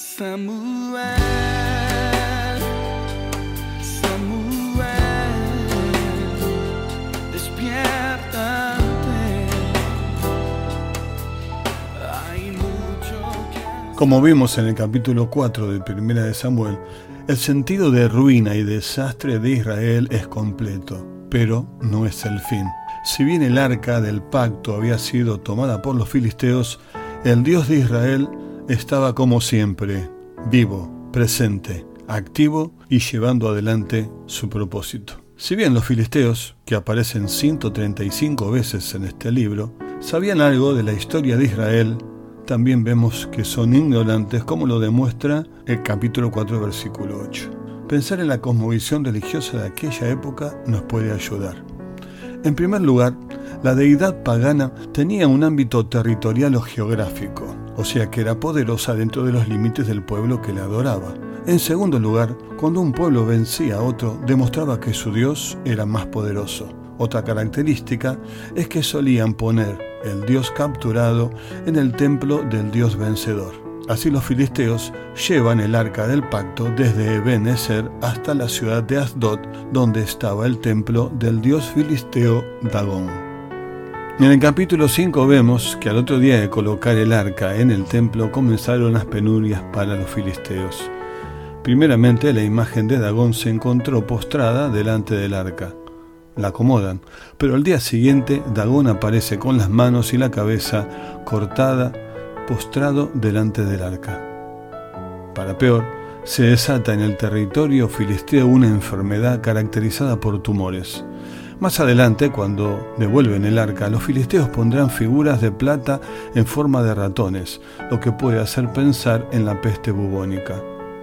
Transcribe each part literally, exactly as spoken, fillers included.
Samuel, Samuel, despiértate. Hay mucho que... Como vimos en el capítulo cuatro de Primera de Samuel, el sentido de ruina y desastre de Israel es completo, pero no es el fin. Si bien el arca del pacto había sido tomada por los filisteos, el Dios de Israel estaba como siempre, vivo, presente, activo y llevando adelante su propósito. Si bien los filisteos, que aparecen ciento treinta y cinco veces en este libro, sabían algo de la historia de Israel, también vemos que son ignorantes, como lo demuestra el capítulo cuatro, versículo ocho. Pensar en la cosmovisión religiosa de aquella época nos puede ayudar. En primer lugar, la deidad pagana tenía un ámbito territorial o geográfico, o sea que era poderosa dentro de los límites del pueblo que la adoraba. En segundo lugar, cuando un pueblo vencía a otro, demostraba que su Dios era más poderoso. Otra característica es que solían poner el Dios capturado en el templo del Dios vencedor. Así los filisteos llevan el arca del pacto desde Eben-Ezer hasta la ciudad de Asdod, donde estaba el templo del dios filisteo Dagón. En el capítulo cinco vemos que al otro día de colocar el arca en el templo comenzaron las penurias para los filisteos. Primeramente, la imagen de Dagón se encontró postrada delante del arca. La acomodan, pero al día siguiente Dagón aparece con las manos y la cabeza cortada, postrado delante del arca. Para peor, se desata en el territorio filisteo una enfermedad caracterizada por tumores. Más adelante, cuando devuelven el arca, los filisteos pondrán figuras de plata en forma de ratones, lo que puede hacer pensar en la peste bubónica.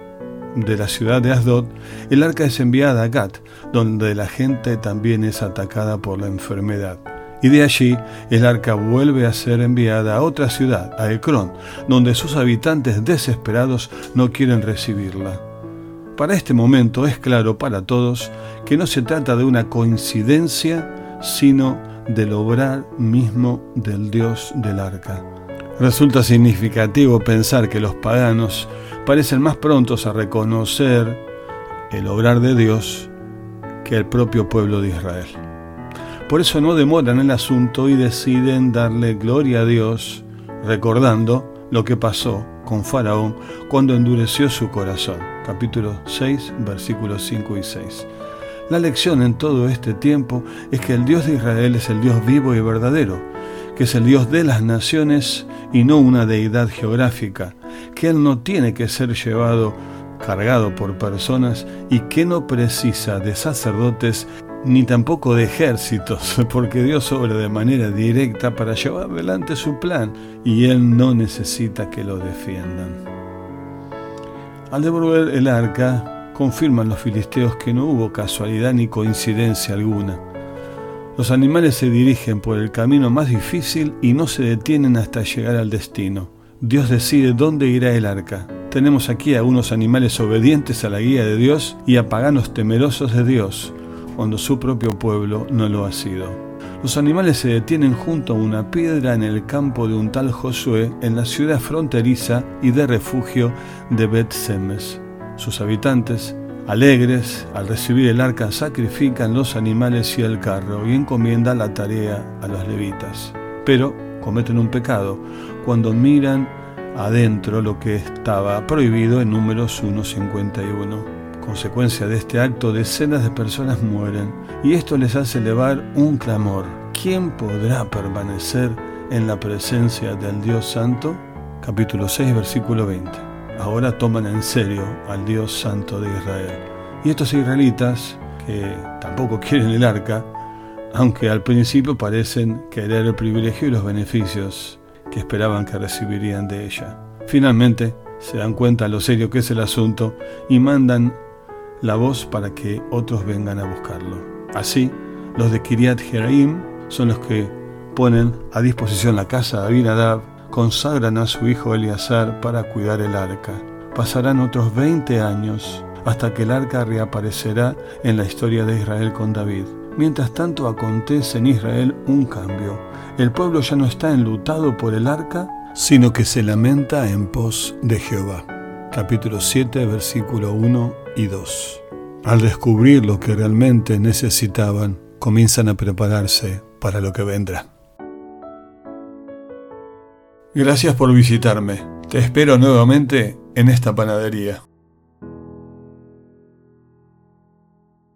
De la ciudad de Asdod, el arca es enviada a Gat, donde la gente también es atacada por la enfermedad. Y de allí, el arca vuelve a ser enviada a otra ciudad, a Ecrón, donde sus habitantes desesperados no quieren recibirla. Para este momento es claro para todos que no se trata de una coincidencia, sino del obrar mismo del Dios del arca. Resulta significativo pensar que los paganos parecen más prontos a reconocer el obrar de Dios que el propio pueblo de Israel. Por eso no demoran el asunto y deciden darle gloria a Dios, recordando lo que pasó con Faraón cuando endureció su corazón. Capítulo seis, versículos cinco y seis. La lección en todo este tiempo es que el Dios de Israel es el Dios vivo y verdadero, que es el Dios de las naciones y no una deidad geográfica, que Él no tiene que ser llevado cargado por personas y que no precisa de sacerdotes ni tampoco de ejércitos, porque Dios obra de manera directa para llevar adelante su plan y Él no necesita que lo defiendan. Al devolver el arca, confirman los filisteos que no hubo casualidad ni coincidencia alguna. Los animales se dirigen por el camino más difícil y no se detienen hasta llegar al destino. Dios decide dónde irá el arca. Tenemos aquí a unos animales obedientes a la guía de Dios y a paganos temerosos de Dios, cuando su propio pueblo no lo ha sido. Los animales se detienen junto a una piedra en el campo de un tal Josué en la ciudad fronteriza y de refugio de Bet-Semes. Sus habitantes, alegres, al recibir el arca, sacrifican los animales y el carro y encomiendan la tarea a los levitas. Pero cometen un pecado cuando miran adentro lo que estaba prohibido en Números uno cincuenta y uno. Consecuencia de este acto, decenas de personas mueren, y esto les hace elevar un clamor. ¿Quién podrá permanecer en la presencia del Dios Santo? Capítulo seis, versículo veinte. Ahora toman en serio al Dios Santo de Israel. Y estos israelitas, que tampoco quieren el arca, aunque al principio parecen querer el privilegio y los beneficios que esperaban que recibirían de ella, finalmente se dan cuenta de lo serio que es el asunto y mandan la voz para que otros vengan a buscarlo. Así, los de Kiriat Jearim son los que ponen a disposición la casa de Abinadab, consagran a su hijo Eleazar para cuidar el arca. Pasarán otros veinte años hasta que el arca reaparecerá en la historia de Israel con David. Mientras tanto acontece en Israel un cambio. El pueblo ya no está enlutado por el arca, sino que se lamenta en pos de Jehová. capítulo siete, versículo uno y dos. Al descubrir lo que realmente necesitaban, comienzan a prepararse para lo que vendrá. Gracias por visitarme. Te espero nuevamente en esta panadería.